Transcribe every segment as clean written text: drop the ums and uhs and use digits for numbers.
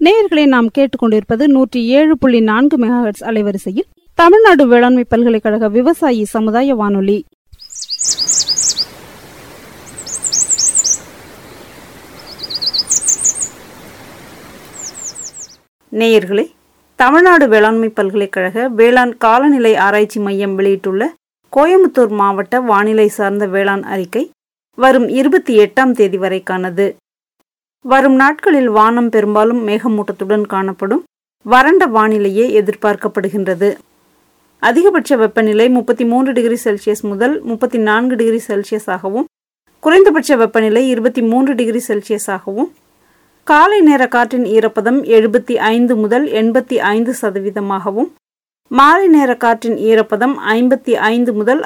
நேயர்களை நாம் கேட்டுக்கொண்டிருப்பது 107.4 மெகாஹெர்ட்ஸ் அலைவரிசையில் தமிழ்நாடு வேளாண்மை பல்கலைக்கழக விவசாயி சமுதாய வானொலி. நேயர்களே, தமிழ்நாடு வேளாண்மை பல்கலைக்கழக வேளாண் காலநிலை ஆராய்ச்சி மையம் வெளியிட்டுள்ள கோயம்புத்தூர் மாவட்ட வானிலை சார்ந்த வேளாண் அறிக்கை வரும் 28ஆம் தேதி வரைக்கானது. வரும் நாட்களில் வானம் பெரும்பாலும் மேகமூட்டத்துடன் காணப்படும். வறண்ட வானிலையே எதிர்பார்க்கப்படுகின்றது. அதிகபட்ச வெப்பநிலை 33 டிகிரி செல்சியஸ் முதல் 34 டிகிரி செல்சியஸ் ஆகவும், குறைந்தபட்ச வெப்பநிலை 23 டிகிரி செல்சியஸ் ஆகவும், காலை நேர காற்றின் ஈரப்பதம் 75 முதல் 85%, மாலை நேர காற்றின் ஈரப்பதம் 55 முதல்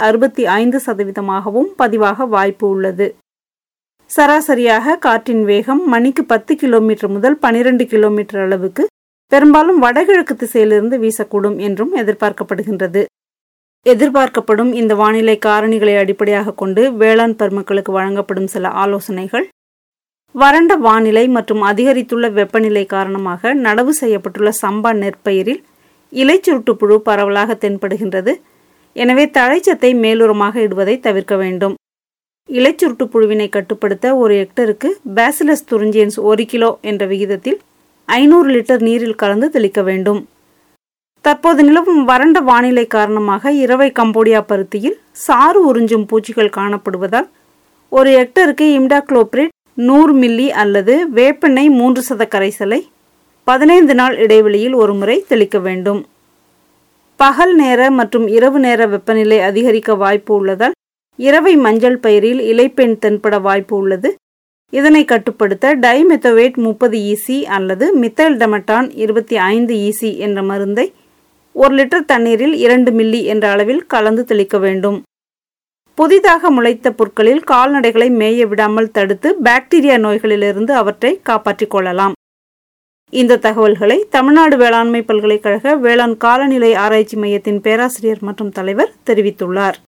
65% பதிவாக வாய்ப்பு உள்ளது. சராசரியாக காற்றின் வேகம் மணிக்கு 10 கிலோமீட்டர் முதல் 12 கிலோமீட்டர் அளவுக்கு பெரும்பாலும் வடகிழக்கு திசையிலிருந்து வீசக்கூடும் என்றும் எதிர்பார்க்கப்படுகின்றது. எதிர்பார்க்கப்படும் இந்த வானிலை காரணிகளை அடிப்படையாக கொண்டு வேளாண் பெருமக்களுக்கு வழங்கப்படும் சில ஆலோசனைகள்: வறண்ட வானிலை மற்றும் அதிகரித்துள்ள வெப்பநிலை காரணமாக நடவு செய்யப்பட்டுள்ள சம்பா நெற்பயிரில் இலைச்சுருட்டு புழு பரவலாக தென்படுகின்றது. எனவே தழைச்சத்தை மேலுரமாக இடுவதை தவிர்க்க வேண்டும். இலைச்சுருட்டு புழுவினை கட்டுப்படுத்த ஒரு ஹெக்டருக்கு பேசிலஸ் துரிஞ்சியன்ஸ் 1 கிலோ என்ற விகிதத்தில் 500 லிட்டர் நீரில் கலந்து தெளிக்க வேண்டும். தற்போது நிலவும் வறண்ட வானிலை காரணமாக இரவை கம்போடியா பருத்தியில் சாறு உறிஞ்சும் பூச்சிகள் காணப்படுவதால் ஒரு ஹெக்டருக்கு இம்டாக்ளோபிரிட் 100 மில்லி அல்லது வேப்பெண்ணெய் 3% கரைசலை 15 நாள் இடைவெளியில் ஒரு முறை தெளிக்க வேண்டும். பகல் நேர மற்றும் இரவு நேர வெப்பநிலை அதிகரிக்க வாய்ப்பு உள்ளதால் இரவை மஞ்சள் பயிரில் இலைப்பெண் தென்பட வாய்ப்பு உள்ளது. இதனை கட்டுப்படுத்த டைமெத்தோவேட் 30 EC அல்லது மித்தைல் டெமட்டான் 25 EC என்ற மருந்தை 1 லிட்டர் தண்ணீரில் 2 மில்லி என்ற அளவில் கலந்து தெளிக்க வேண்டும். புதிதாக முளைத்த புற்களில் கால்நடைகளை மேய விடாமல் தடுத்து பாக்டீரியா நோய்களிலிருந்து அவற்றை காப்பாற்றிக் கொள்ளலாம். இந்த தகவல்களை தமிழ்நாடு வேளாண்மை பல்கலைக்கழக வேளாண் காலநிலை ஆராய்ச்சி மையத்தின் பேராசிரியர் மற்றும் தலைவர் தெரிவித்துள்ளார்.